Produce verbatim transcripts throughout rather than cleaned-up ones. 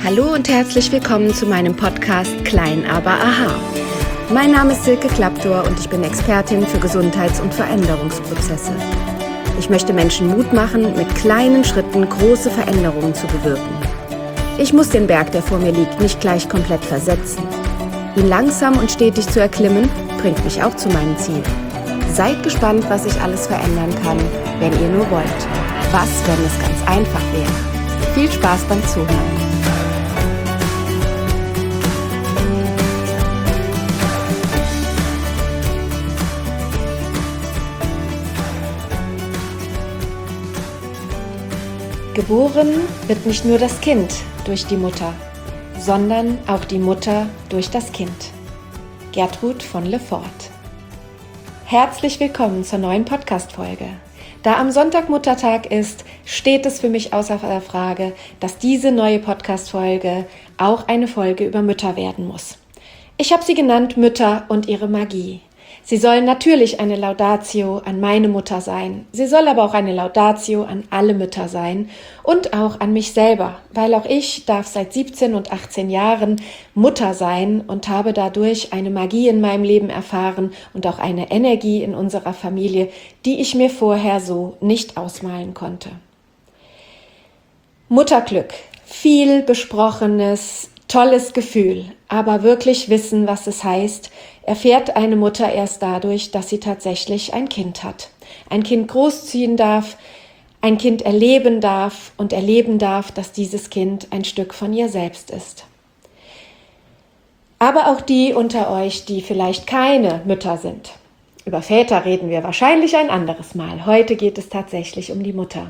Hallo und herzlich willkommen zu meinem Podcast Klein aber Aha. Mein Name ist Silke Klaptor und ich bin Expertin für Gesundheits- und Veränderungsprozesse. Ich möchte Menschen Mut machen, mit kleinen Schritten große Veränderungen zu bewirken. Ich muss den Berg, der vor mir liegt, nicht gleich komplett versetzen. Ihn langsam und stetig zu erklimmen, bringt mich auch zu meinem Ziel. Seid gespannt, was ich alles verändern kann, wenn ihr nur wollt. Was, wenn es ganz einfach wäre? Viel Spaß beim Zuhören. Geboren wird nicht nur das Kind durch die Mutter, sondern auch die Mutter durch das Kind. Gertrud von Lefort. Herzlich willkommen zur neuen Podcast-Folge. Da am Sonntag Muttertag ist, steht es für mich außer der Frage, dass diese neue Podcast-Folge auch eine Folge über Mütter werden muss. Ich habe sie genannt Mütter und ihre Magie. Sie soll natürlich eine Laudatio an meine Mutter sein. Sie soll aber auch eine Laudatio an alle Mütter sein und auch an mich selber, weil auch ich darf seit siebzehn und achtzehn Jahren Mutter sein und habe dadurch eine Magie in meinem Leben erfahren und auch eine Energie in unserer Familie, die ich mir vorher so nicht ausmalen konnte. Mutterglück, viel besprochenes, tolles Gefühl, aber wirklich wissen, was es heißt, erfährt eine Mutter erst dadurch, dass sie tatsächlich ein Kind hat. Ein Kind großziehen darf, ein Kind erleben darf und erleben darf, dass dieses Kind ein Stück von ihr selbst ist. Aber auch die unter euch, die vielleicht keine Mütter sind. Über Väter reden wir wahrscheinlich ein anderes Mal. Heute geht es tatsächlich um die Mutter.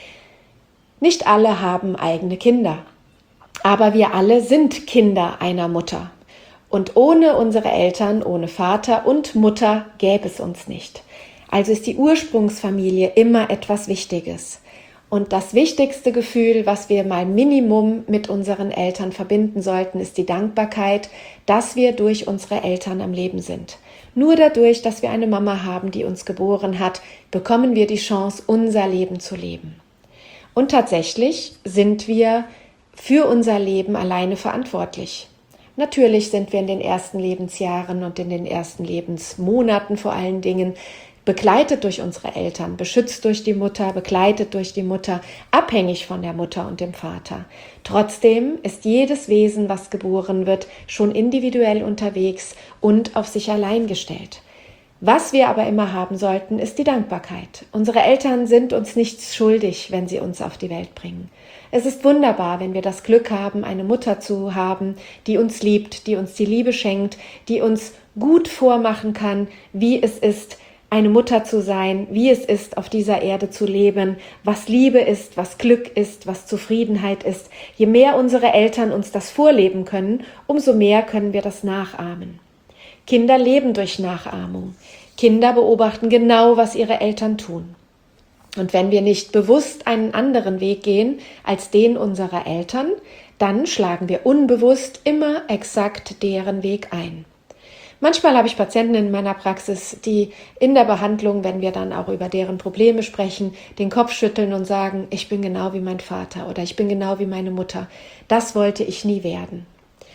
Nicht alle haben eigene Kinder. Aber wir alle sind Kinder einer Mutter. Und ohne unsere Eltern, ohne Vater und Mutter gäbe es uns nicht. Also ist die Ursprungsfamilie immer etwas Wichtiges. Und das wichtigste Gefühl, was wir mal Minimum mit unseren Eltern verbinden sollten, ist die Dankbarkeit, dass wir durch unsere Eltern am Leben sind. Nur dadurch, dass wir eine Mama haben, die uns geboren hat, bekommen wir die Chance, unser Leben zu leben. Und tatsächlich sind wir für unser Leben alleine verantwortlich. Natürlich sind wir in den ersten Lebensjahren und in den ersten Lebensmonaten vor allen Dingen begleitet durch unsere Eltern, beschützt durch die Mutter, begleitet durch die Mutter, abhängig von der Mutter und dem Vater. Trotzdem ist jedes Wesen, was geboren wird, schon individuell unterwegs und auf sich allein gestellt. Was wir aber immer haben sollten, ist die Dankbarkeit. Unsere Eltern sind uns nichts schuldig, wenn sie uns auf die Welt bringen. Es ist wunderbar, wenn wir das Glück haben, eine Mutter zu haben, die uns liebt, die uns die Liebe schenkt, die uns gut vormachen kann, wie es ist, eine Mutter zu sein, wie es ist, auf dieser Erde zu leben, was Liebe ist, was Glück ist, was Zufriedenheit ist. Je mehr unsere Eltern uns das vorleben können, umso mehr können wir das nachahmen. Kinder leben durch Nachahmung. Kinder beobachten genau, was ihre Eltern tun. Und wenn wir nicht bewusst einen anderen Weg gehen als den unserer Eltern, dann schlagen wir unbewusst immer exakt deren Weg ein. Manchmal habe ich Patienten in meiner Praxis, die in der Behandlung, wenn wir dann auch über deren Probleme sprechen, den Kopf schütteln und sagen, ich bin genau wie mein Vater oder ich bin genau wie meine Mutter. Das wollte ich nie werden.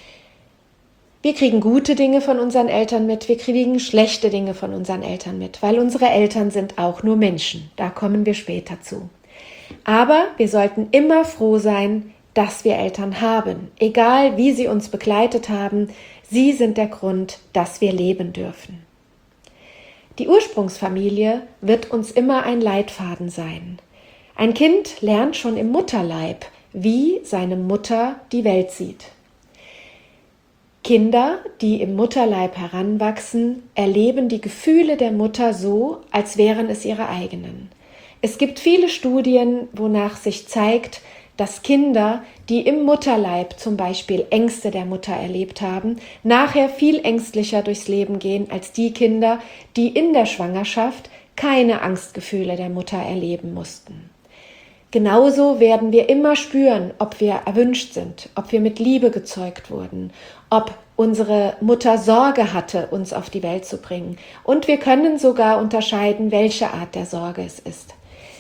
Wir kriegen gute Dinge von unseren Eltern mit, wir kriegen schlechte Dinge von unseren Eltern mit, weil unsere Eltern sind auch nur Menschen. Da kommen wir später zu. Aber wir sollten immer froh sein, dass wir Eltern haben. Egal, wie sie uns begleitet haben, sie sind der Grund, dass wir leben dürfen. Die Ursprungsfamilie wird uns immer ein Leitfaden sein. Ein Kind lernt schon im Mutterleib, wie seine Mutter die Welt sieht. Kinder, die im Mutterleib heranwachsen, erleben die Gefühle der Mutter so, als wären es ihre eigenen. Es gibt viele Studien, wonach sich zeigt, dass Kinder, die im Mutterleib zum Beispiel Ängste der Mutter erlebt haben, nachher viel ängstlicher durchs Leben gehen als die Kinder, die in der Schwangerschaft keine Angstgefühle der Mutter erleben mussten. Genauso werden wir immer spüren, ob wir erwünscht sind, ob wir mit Liebe gezeugt wurden, ob unsere Mutter Sorge hatte, uns auf die Welt zu bringen. Und wir können sogar unterscheiden, welche Art der Sorge es ist.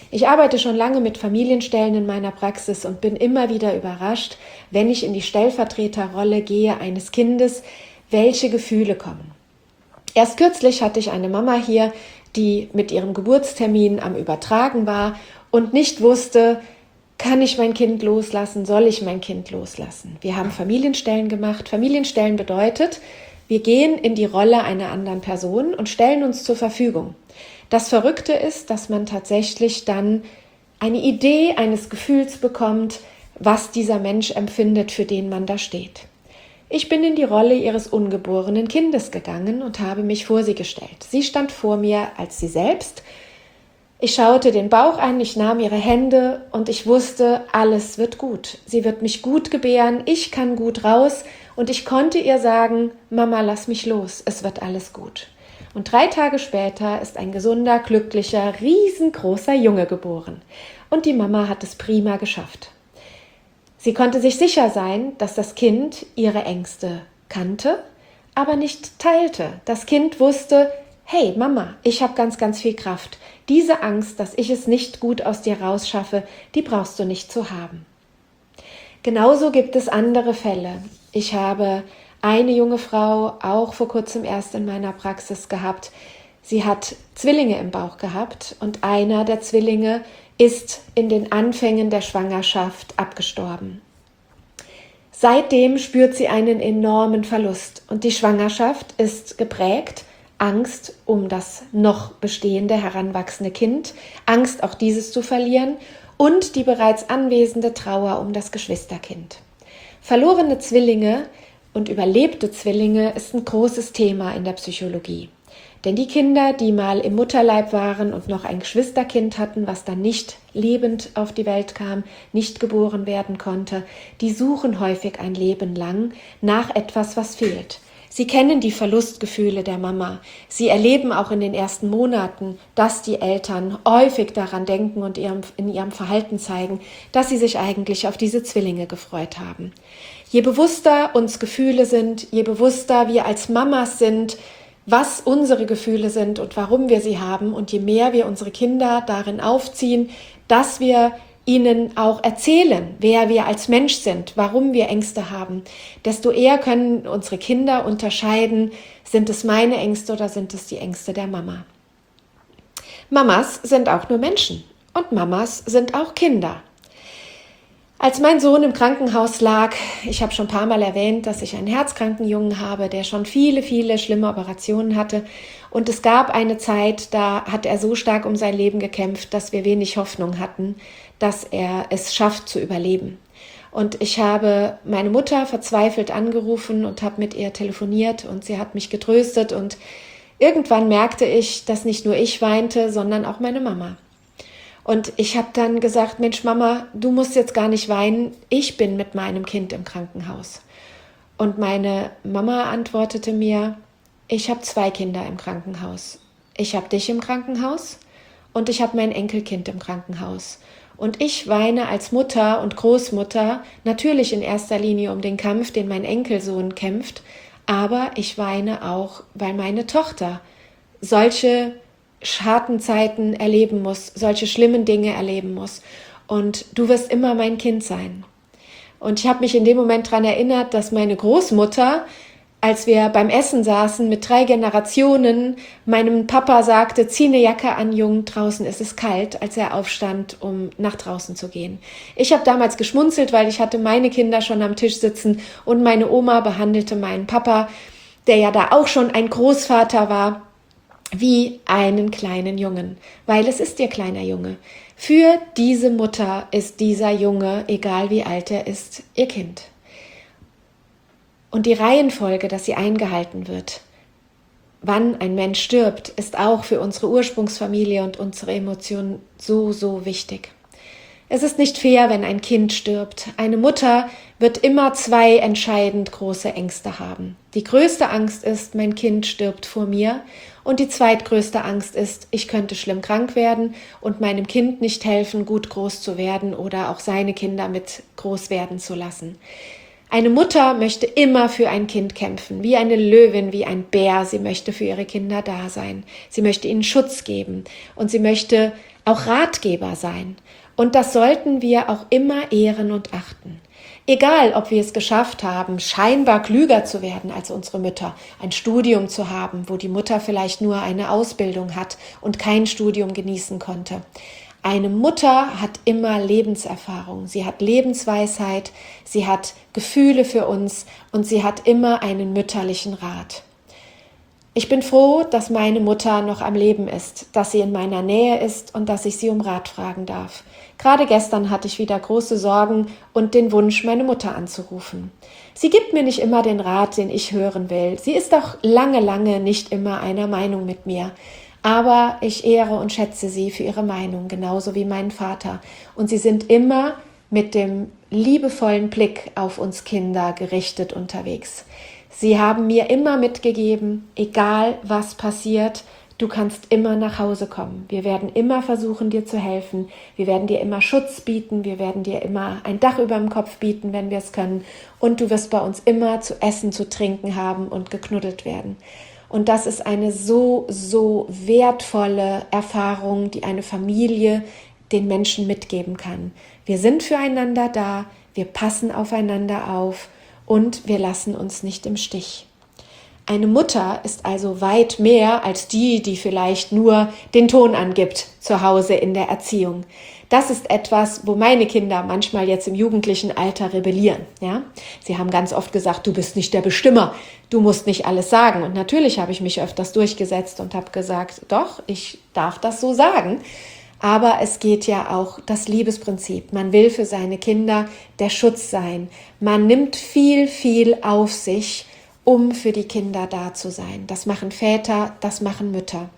Ich arbeite schon lange mit Familienstellen in meiner Praxis und bin immer wieder überrascht, wenn ich in die Stellvertreterrolle gehe eines Kindes, welche Gefühle kommen. Erst kürzlich hatte ich eine Mama hier, die mit ihrem Geburtstermin am Übertragen war und nicht wusste, kann ich mein Kind loslassen, soll ich mein Kind loslassen? Wir haben Familienstellen gemacht. Familienstellen bedeutet, wir gehen in die Rolle einer anderen Person und stellen uns zur Verfügung. Das Verrückte ist, dass man tatsächlich dann eine Idee eines Gefühls bekommt, was dieser Mensch empfindet, für den man da steht. Ich bin in die Rolle ihres ungeborenen Kindes gegangen und habe mich vor sie gestellt. Sie stand vor mir als sie selbst. Ich schaute den Bauch an, ich nahm ihre Hände und ich wusste, alles wird gut. Sie wird mich gut gebären, ich kann gut raus und ich konnte ihr sagen, Mama, lass mich los, es wird alles gut. Und drei Tage später ist ein gesunder, glücklicher, riesengroßer Junge geboren. Und die Mama hat es prima geschafft. Sie konnte sich sicher sein, dass das Kind ihre Ängste kannte, aber nicht teilte. Das Kind wusste, hey Mama, ich habe ganz, ganz viel Kraft. Diese Angst, dass ich es nicht gut aus dir rausschaffe, die brauchst du nicht zu haben. Genauso gibt es andere Fälle. Ich habe eine junge Frau auch vor kurzem erst in meiner Praxis gehabt. Sie hat Zwillinge im Bauch gehabt und einer der Zwillinge ist in den Anfängen der Schwangerschaft abgestorben. Seitdem spürt sie einen enormen Verlust und die Schwangerschaft ist geprägt, Angst um das noch bestehende heranwachsende Kind, Angst auch dieses zu verlieren und die bereits anwesende Trauer um das Geschwisterkind. Verlorene Zwillinge und überlebte Zwillinge ist ein großes Thema in der Psychologie. Denn die Kinder, die mal im Mutterleib waren und noch ein Geschwisterkind hatten, was dann nicht lebend auf die Welt kam, nicht geboren werden konnte, die suchen häufig ein Leben lang nach etwas, was fehlt. Sie kennen die Verlustgefühle der Mama. Sie erleben auch in den ersten Monaten, dass die Eltern häufig daran denken und ihrem, in ihrem Verhalten zeigen, dass sie sich eigentlich auf diese Zwillinge gefreut haben. Je bewusster uns Gefühle sind, je bewusster wir als Mamas sind, was unsere Gefühle sind und warum wir sie haben und je mehr wir unsere Kinder darin aufziehen, dass wir ihnen auch erzählen, wer wir als Mensch sind, warum wir Ängste haben, desto eher können unsere Kinder unterscheiden, sind es meine Ängste oder sind es die Ängste der Mama. Mamas sind auch nur Menschen und Mamas sind auch Kinder. Als mein Sohn im Krankenhaus lag, ich habe schon ein paar Mal erwähnt, dass ich einen herzkranken Jungen habe, der schon viele, viele schlimme Operationen hatte. Und es gab eine Zeit, da hat er so stark um sein Leben gekämpft, dass wir wenig Hoffnung hatten, dass er es schafft zu überleben. Und ich habe meine Mutter verzweifelt angerufen und habe mit ihr telefoniert und sie hat mich getröstet. Und irgendwann merkte ich, dass nicht nur ich weinte, sondern auch meine Mama. Und ich habe dann gesagt, Mensch Mama, du musst jetzt gar nicht weinen, ich bin mit meinem Kind im Krankenhaus. Und meine Mama antwortete mir, ich habe zwei Kinder im Krankenhaus. Ich habe dich im Krankenhaus und ich habe mein Enkelkind im Krankenhaus. Und ich weine als Mutter und Großmutter natürlich in erster Linie um den Kampf, den mein Enkelsohn kämpft, aber ich weine auch, weil meine Tochter solche harten Zeiten erleben muss, solche schlimmen Dinge erleben muss. Und du wirst immer mein Kind sein. Und ich habe mich in dem Moment daran erinnert, dass meine Großmutter, als wir beim Essen saßen mit drei Generationen, meinem Papa sagte, zieh eine Jacke an, Jung, draußen ist es kalt, als er aufstand, um nach draußen zu gehen. Ich habe damals geschmunzelt, weil ich hatte meine Kinder schon am Tisch sitzen und meine Oma behandelte meinen Papa, der ja da auch schon ein Großvater war, wie einen kleinen Jungen, weil es ist ihr kleiner Junge. Für diese Mutter ist dieser Junge, egal wie alt er ist, ihr Kind. Und die Reihenfolge, dass sie eingehalten wird, wann ein Mensch stirbt, ist auch für unsere Ursprungsfamilie und unsere Emotionen so, so wichtig. Es ist nicht fair, wenn ein Kind stirbt. Eine Mutter wird immer zwei entscheidend große Ängste haben. Die größte Angst ist, mein Kind stirbt vor mir. Und die zweitgrößte Angst ist, ich könnte schlimm krank werden und meinem Kind nicht helfen, gut groß zu werden oder auch seine Kinder mit groß werden zu lassen. Eine Mutter möchte immer für ein Kind kämpfen, wie eine Löwin, wie ein Bär. Sie möchte für ihre Kinder da sein. Sie möchte ihnen Schutz geben und sie möchte auch Ratgeber sein. Und das sollten wir auch immer ehren und achten. Egal, ob wir es geschafft haben, scheinbar klüger zu werden als unsere Mütter, ein Studium zu haben, wo die Mutter vielleicht nur eine Ausbildung hat und kein Studium genießen konnte. Eine Mutter hat immer Lebenserfahrung, sie hat Lebensweisheit, sie hat Gefühle für uns und sie hat immer einen mütterlichen Rat. Ich bin froh, dass meine Mutter noch am Leben ist, dass sie in meiner Nähe ist und dass ich sie um Rat fragen darf. Gerade gestern hatte ich wieder große Sorgen und den Wunsch, meine Mutter anzurufen. Sie gibt mir nicht immer den Rat, den ich hören will. Sie ist auch lange, lange nicht immer einer Meinung mit mir. Aber ich ehre und schätze sie für ihre Meinung, genauso wie meinen Vater. Und sie sind immer mit dem liebevollen Blick auf uns Kinder gerichtet unterwegs. Sie haben mir immer mitgegeben, egal was passiert, du kannst immer nach Hause kommen. Wir werden immer versuchen, dir zu helfen. Wir werden dir immer Schutz bieten. Wir werden dir immer ein Dach über dem Kopf bieten, wenn wir es können. Und du wirst bei uns immer zu essen, zu trinken haben und geknuddelt werden. Und das ist eine so, so wertvolle Erfahrung, die eine Familie den Menschen mitgeben kann. Wir sind füreinander da, wir passen aufeinander auf und wir lassen uns nicht im Stich. Eine Mutter ist also weit mehr als die, die vielleicht nur den Ton angibt zu Hause in der Erziehung. Das ist etwas, wo meine Kinder manchmal jetzt im jugendlichen Alter rebellieren. Ja? Sie haben ganz oft gesagt, du bist nicht der Bestimmer, du musst nicht alles sagen. Und natürlich habe ich mich öfters durchgesetzt und habe gesagt, doch, ich darf das so sagen. Aber es geht ja auch das Liebesprinzip. Man will für seine Kinder der Schutz sein. Man nimmt viel, viel auf sich, um für die Kinder da zu sein. Das machen Väter, das machen Mütter.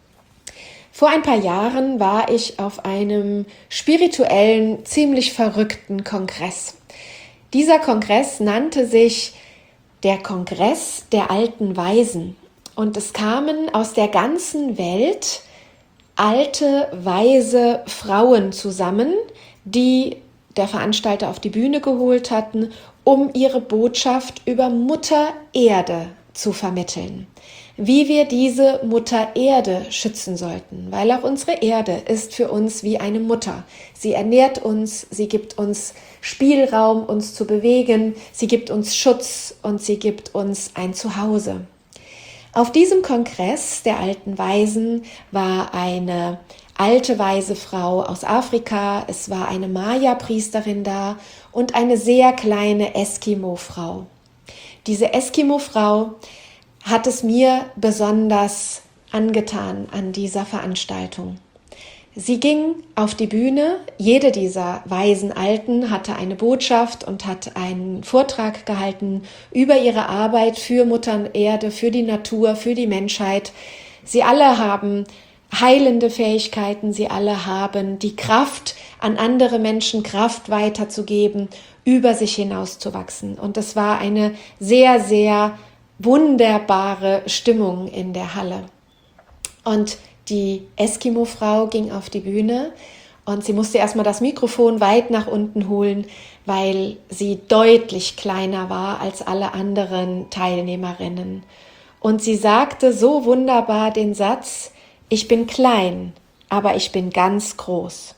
Vor ein paar Jahren war ich auf einem spirituellen, ziemlich verrückten Kongress. Dieser Kongress nannte sich der Kongress der alten Weisen. Und es kamen aus der ganzen Welt alte, weise Frauen zusammen, die der Veranstalter auf die Bühne geholt hatten, um ihre Botschaft über Mutter Erde zu vermitteln. Wie wir diese Mutter Erde schützen sollten, weil auch unsere Erde ist für uns wie eine Mutter. Sie ernährt uns, sie gibt uns Spielraum, uns zu bewegen, sie gibt uns Schutz und sie gibt uns ein Zuhause. Auf diesem Kongress der alten Weisen war eine alte weise Frau aus Afrika, es war eine Maya-Priesterin da und eine sehr kleine Eskimo-Frau. Diese Eskimo-Frau hat es mir besonders angetan an dieser Veranstaltung. Sie ging auf die Bühne, jede dieser weisen Alten hatte eine Botschaft und hat einen Vortrag gehalten über ihre Arbeit für Mutter Erde, für die Natur, für die Menschheit. Sie alle haben heilende Fähigkeiten, sie alle haben die Kraft, an andere Menschen Kraft weiterzugeben, über sich hinauszuwachsen. Und es war eine sehr, sehr wunderbare Stimmung in der Halle. Und die Eskimo-Frau ging auf die Bühne und sie musste erstmal das Mikrofon weit nach unten holen, weil sie deutlich kleiner war als alle anderen Teilnehmerinnen. Und sie sagte so wunderbar den Satz: Ich bin klein, aber ich bin ganz groß.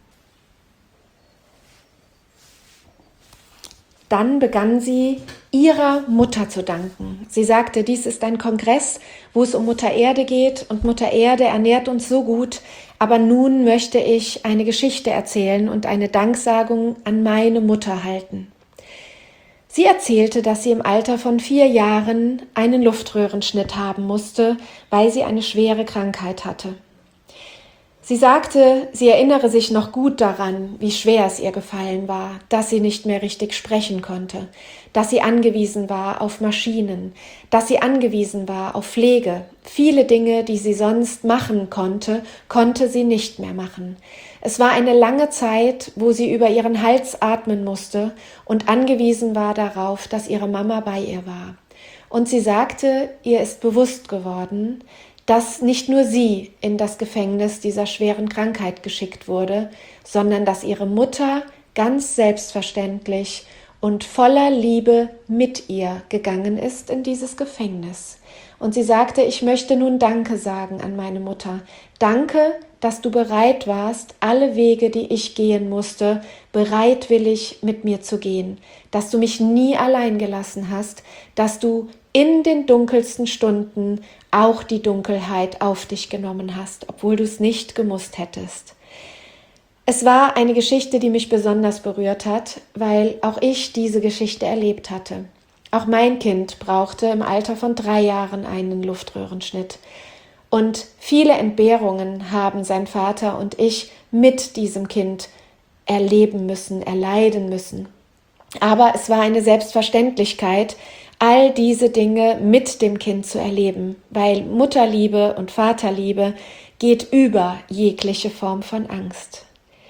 Dann begann sie, ihrer Mutter zu danken. Sie sagte, dies ist ein Kongress, wo es um Mutter Erde geht und Mutter Erde ernährt uns so gut, aber nun möchte ich eine Geschichte erzählen und eine Danksagung an meine Mutter halten. Sie erzählte, dass sie im Alter von vier Jahren einen Luftröhrenschnitt haben musste, weil sie eine schwere Krankheit hatte. Sie sagte, sie erinnere sich noch gut daran, wie schwer es ihr gefallen war, dass sie nicht mehr richtig sprechen konnte, dass sie angewiesen war auf Maschinen, dass sie angewiesen war auf Pflege. Viele Dinge, die sie sonst machen konnte, konnte sie nicht mehr machen. Es war eine lange Zeit, wo sie über ihren Hals atmen musste und angewiesen war darauf, dass ihre Mama bei ihr war. Und sie sagte, ihr ist bewusst geworden, dass nicht nur sie in das Gefängnis dieser schweren Krankheit geschickt wurde, sondern dass ihre Mutter ganz selbstverständlich und voller Liebe mit ihr gegangen ist in dieses Gefängnis. Und sie sagte, ich möchte nun Danke sagen an meine Mutter. Danke, dass du bereit warst, alle Wege, die ich gehen musste, bereitwillig mit mir zu gehen, dass du mich nie allein gelassen hast, dass du in den dunkelsten Stunden auch die Dunkelheit auf dich genommen hast, obwohl du es nicht gemusst hättest. Es war eine Geschichte, die mich besonders berührt hat, weil auch ich diese Geschichte erlebt hatte. Auch mein Kind brauchte im Alter von drei Jahren einen Luftröhrenschnitt. Und viele Entbehrungen haben sein Vater und ich mit diesem Kind erleben müssen, erleiden müssen. Aber es war eine Selbstverständlichkeit, all diese Dinge mit dem Kind zu erleben, weil Mutterliebe und Vaterliebe geht über jegliche Form von Angst.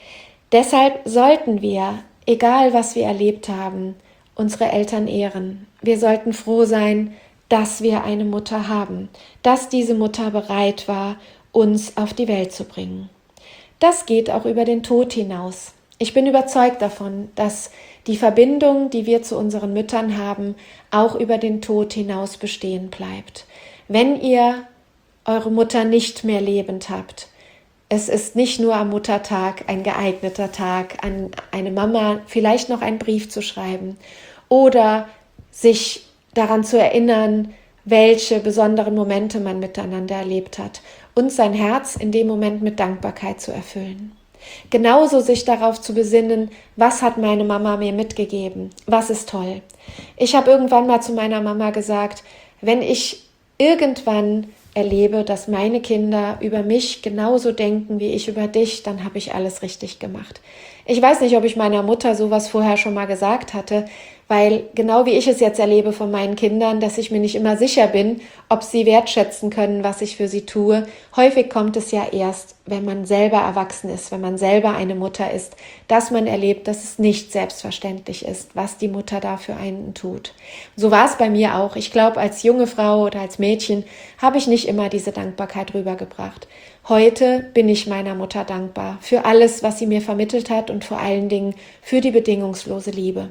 Deshalb sollten wir, egal was wir erlebt haben, unsere Eltern ehren. Wir sollten froh sein, dass wir eine Mutter haben, dass diese Mutter bereit war, uns auf die Welt zu bringen. Das geht auch über den Tod hinaus. Ich bin überzeugt davon, dass die Verbindung, die wir zu unseren Müttern haben, auch über den Tod hinaus bestehen bleibt. Wenn ihr eure Mutter nicht mehr lebend habt, es ist nicht nur am Muttertag ein geeigneter Tag, an eine Mama vielleicht noch einen Brief zu schreiben oder sich daran zu erinnern, welche besonderen Momente man miteinander erlebt hat und sein Herz in dem Moment mit Dankbarkeit zu erfüllen. Genauso sich darauf zu besinnen, was hat meine Mama mir mitgegeben, was ist toll. Ich habe irgendwann mal zu meiner Mama gesagt, wenn ich irgendwann erlebe, dass meine Kinder über mich genauso denken wie ich über dich, dann habe ich alles richtig gemacht. Ich weiß nicht, ob ich meiner Mutter sowas vorher schon mal gesagt hatte, weil genau wie ich es jetzt erlebe von meinen Kindern, dass ich mir nicht immer sicher bin, ob sie wertschätzen können, was ich für sie tue. Häufig kommt es ja erst, wenn man selber erwachsen ist, wenn man selber eine Mutter ist, dass man erlebt, dass es nicht selbstverständlich ist, was die Mutter da für einen tut. So war es bei mir auch. Ich glaube, als junge Frau oder als Mädchen habe ich nicht immer diese Dankbarkeit rübergebracht. Heute bin ich meiner Mutter dankbar für alles, was sie mir vermittelt hat und vor allen Dingen für die bedingungslose Liebe.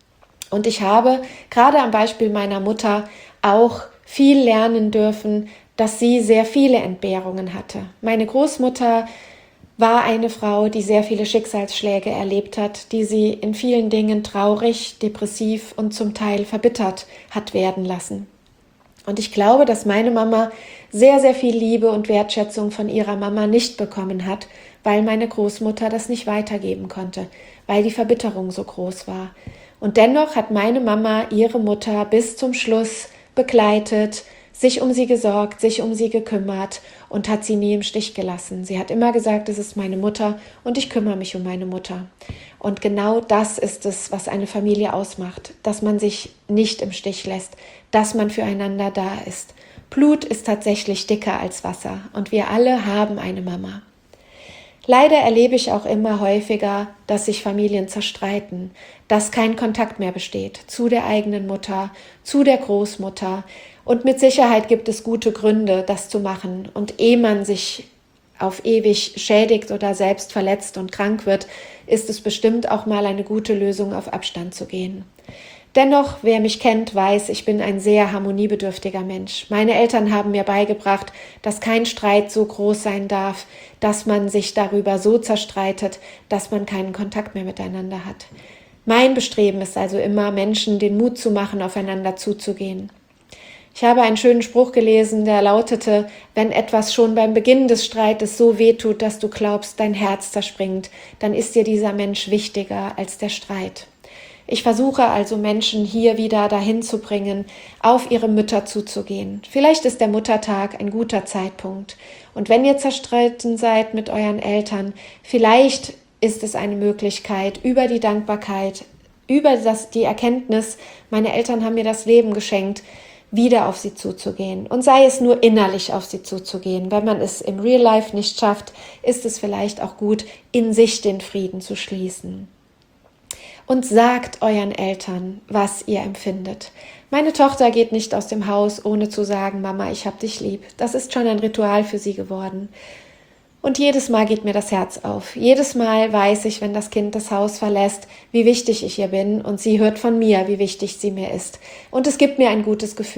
Und ich habe gerade am Beispiel meiner Mutter auch viel lernen dürfen, dass sie sehr viele Entbehrungen hatte. Meine Großmutter war eine Frau, die sehr viele Schicksalsschläge erlebt hat, die sie in vielen Dingen traurig, depressiv und zum Teil verbittert hat werden lassen. Und ich glaube, dass meine Mama sehr, sehr viel Liebe und Wertschätzung von ihrer Mama nicht bekommen hat, weil meine Großmutter das nicht weitergeben konnte, weil die Verbitterung so groß war. Und dennoch hat meine Mama ihre Mutter bis zum Schluss begleitet, sich um sie gesorgt, sich um sie gekümmert und hat sie nie im Stich gelassen. Sie hat immer gesagt, es ist meine Mutter und ich kümmere mich um meine Mutter. Und genau das ist es, was eine Familie ausmacht, dass man sich nicht im Stich lässt, dass man füreinander da ist. Blut ist tatsächlich dicker als Wasser und wir alle haben eine Mama. Leider erlebe ich auch immer häufiger, dass sich Familien zerstreiten, dass kein Kontakt mehr besteht zu der eigenen Mutter, zu der Großmutter. Und mit Sicherheit gibt es gute Gründe, das zu machen. Und ehe man sich auf ewig schädigt oder selbst verletzt und krank wird, ist es bestimmt auch mal eine gute Lösung, auf Abstand zu gehen. Dennoch, wer mich kennt, weiß, ich bin ein sehr harmoniebedürftiger Mensch. Meine Eltern haben mir beigebracht, dass kein Streit so groß sein darf, dass man sich darüber so zerstreitet, dass man keinen Kontakt mehr miteinander hat. Mein Bestreben ist also immer, Menschen den Mut zu machen, aufeinander zuzugehen. Ich habe einen schönen Spruch gelesen, der lautete, wenn etwas schon beim Beginn des Streites so wehtut, dass du glaubst, dein Herz zerspringt, dann ist dir dieser Mensch wichtiger als der Streit. Ich versuche also Menschen hier wieder dahin zu bringen, auf ihre Mütter zuzugehen. Vielleicht ist der Muttertag ein guter Zeitpunkt. Und wenn ihr zerstritten seid mit euren Eltern, vielleicht ist es eine Möglichkeit, über die Dankbarkeit, über das, die Erkenntnis, meine Eltern haben mir das Leben geschenkt, wieder auf sie zuzugehen. Und sei es nur innerlich auf sie zuzugehen. Wenn man es im Real Life nicht schafft, ist es vielleicht auch gut, in sich den Frieden zu schließen. Und sagt euren Eltern, was ihr empfindet. Meine Tochter geht nicht aus dem Haus, ohne zu sagen, Mama, ich hab dich lieb. Das ist schon ein Ritual für sie geworden. Und jedes Mal geht mir das Herz auf. Jedes Mal weiß ich, wenn das Kind das Haus verlässt, wie wichtig ich ihr bin und sie hört von mir, wie wichtig sie mir ist. Und es gibt mir ein gutes Gefühl.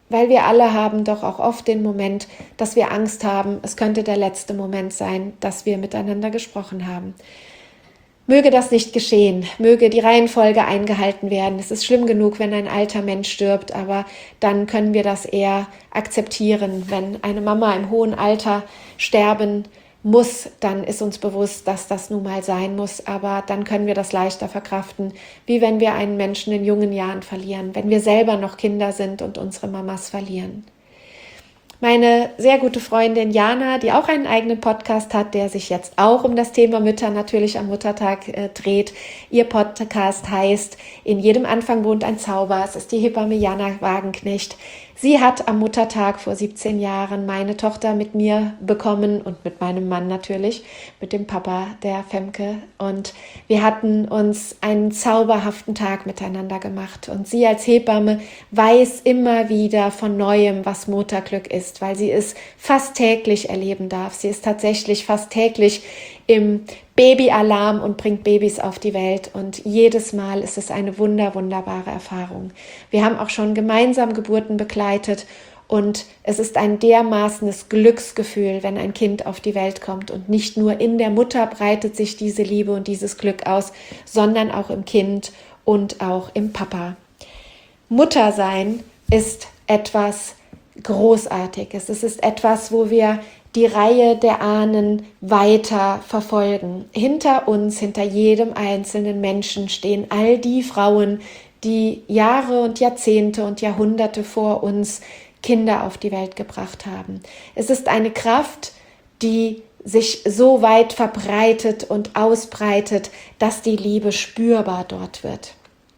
weil wir alle haben doch auch oft den Moment, dass wir Angst haben, es könnte der letzte Moment sein, dass wir miteinander gesprochen haben. Möge das nicht geschehen, möge die Reihenfolge eingehalten werden. Es ist schlimm genug, wenn ein alter Mensch stirbt, aber dann können wir das eher akzeptieren. Wenn eine Mama im hohen Alter sterben muss, dann ist uns bewusst, dass das nun mal sein muss, aber dann können wir das leichter verkraften, wie wenn wir einen Menschen in jungen Jahren verlieren, wenn wir selber noch Kinder sind und unsere Mamas verlieren. Meine sehr gute Freundin Jana, die auch einen eigenen Podcast hat, der sich jetzt auch um das Thema Mütter natürlich am Muttertag äh, dreht. Ihr Podcast heißt "In jedem Anfang wohnt ein Zauber". Es ist die Hebamme Jana Wagenknecht. Sie hat am Muttertag vor siebzehn Jahren meine Tochter mit mir bekommen und mit meinem Mann natürlich, mit dem Papa der Femke. Und wir hatten uns einen zauberhaften Tag miteinander gemacht. Und sie als Hebamme weiß immer wieder von Neuem, was Mutterglück ist, weil sie es fast täglich erleben darf. Sie ist tatsächlich fast täglich im Babyalarm und bringt Babys auf die Welt, und jedes Mal ist es eine wunder, wunderbare Erfahrung. Wir haben auch schon gemeinsam Geburten begleitet, und es ist ein dermaßenes Glücksgefühl, wenn ein Kind auf die Welt kommt, und nicht nur in der Mutter breitet sich diese Liebe und dieses Glück aus, sondern auch im Kind und auch im Papa. Muttersein ist etwas Großartiges. Es ist etwas, wo wir die Reihe der Ahnen weiter verfolgen. Hinter uns, hinter jedem einzelnen Menschen stehen all die Frauen, die Jahre und Jahrzehnte und Jahrhunderte vor uns Kinder auf die Welt gebracht haben. Es ist eine Kraft, die sich so weit verbreitet und ausbreitet, dass die Liebe spürbar dort wird.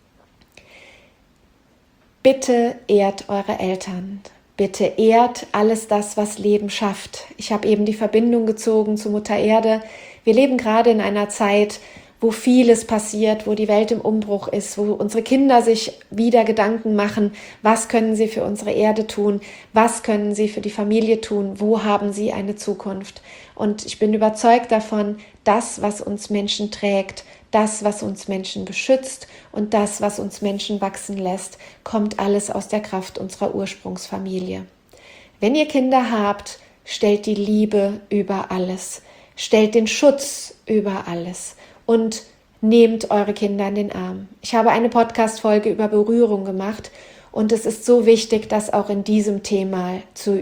Bitte ehrt eure Eltern. Bitte ehrt alles das, was Leben schafft. Ich habe eben die Verbindung gezogen zu Mutter Erde. Wir leben gerade in einer Zeit, wo vieles passiert, wo die Welt im Umbruch ist, wo unsere Kinder sich wieder Gedanken machen, was können sie für unsere Erde tun, was können sie für die Familie tun, wo haben sie eine Zukunft. Und ich bin überzeugt davon, das, was uns Menschen trägt, das, was uns Menschen beschützt und das, was uns Menschen wachsen lässt, kommt alles aus der Kraft unserer Ursprungsfamilie. Wenn ihr Kinder habt, stellt die Liebe über alles, stellt den Schutz über alles und nehmt eure Kinder in den Arm. Ich habe eine Podcast-Folge über Berührung gemacht, und es ist so wichtig, das auch in diesem Thema zu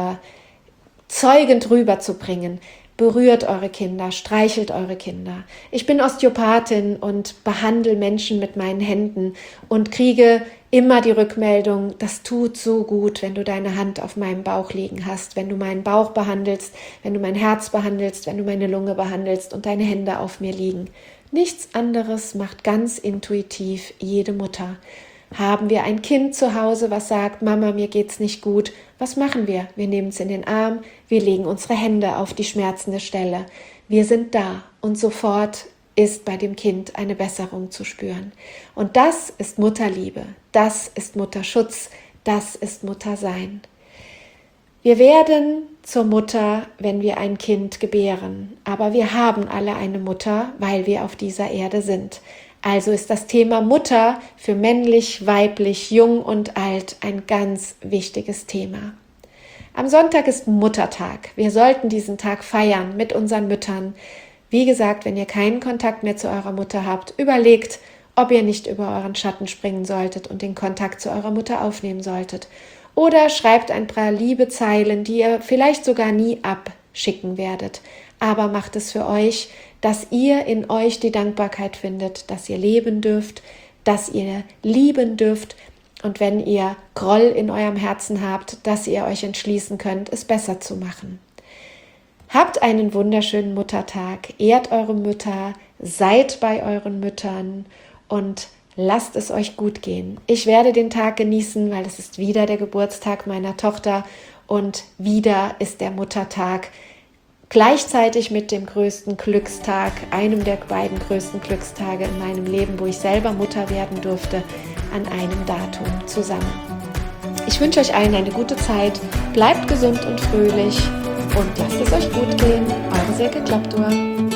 überzeugend rüberzubringen. Berührt eure Kinder, streichelt eure Kinder. Ich bin Osteopathin und behandle Menschen mit meinen Händen und kriege immer die Rückmeldung, das tut so gut, wenn du deine Hand auf meinem Bauch liegen hast, wenn du meinen Bauch behandelst, wenn du mein Herz behandelst, wenn du meine Lunge behandelst und deine Hände auf mir liegen. Nichts anderes macht ganz intuitiv jede Mutter. Haben wir ein Kind zu Hause, was sagt, Mama, mir geht's nicht gut, was machen wir? Wir nehmen es in den Arm, wir legen unsere Hände auf die schmerzende Stelle. Wir sind da, und sofort ist bei dem Kind eine Besserung zu spüren. Und das ist Mutterliebe, das ist Mutterschutz, das ist Muttersein. Wir werden zur Mutter, wenn wir ein Kind gebären, aber wir haben alle eine Mutter, weil wir auf dieser Erde sind. Also ist das Thema Mutter für männlich, weiblich, jung und alt ein ganz wichtiges Thema. Am Sonntag ist Muttertag. Wir sollten diesen Tag feiern mit unseren Müttern. Wie gesagt, wenn ihr keinen Kontakt mehr zu eurer Mutter habt, überlegt, ob ihr nicht über euren Schatten springen solltet und den Kontakt zu eurer Mutter aufnehmen solltet. Oder schreibt ein paar liebe Zeilen, die ihr vielleicht sogar nie abschicken werdet. Aber macht es für euch, dass ihr in euch die Dankbarkeit findet, dass ihr leben dürft, dass ihr lieben dürft, und wenn ihr Groll in eurem Herzen habt, dass ihr euch entschließen könnt, es besser zu machen. Habt einen wunderschönen Muttertag, ehrt eure Mütter, seid bei euren Müttern und lasst es euch gut gehen. Ich werde den Tag genießen, weil es ist wieder der Geburtstag meiner Tochter und wieder ist der Muttertag. Gleichzeitig mit dem größten Glückstag, einem der beiden größten Glückstage in meinem Leben, wo ich selber Mutter werden durfte, an einem Datum zusammen. Ich wünsche euch allen eine gute Zeit, bleibt gesund und fröhlich und lasst es euch gut gehen. Eure Silke Klaptor.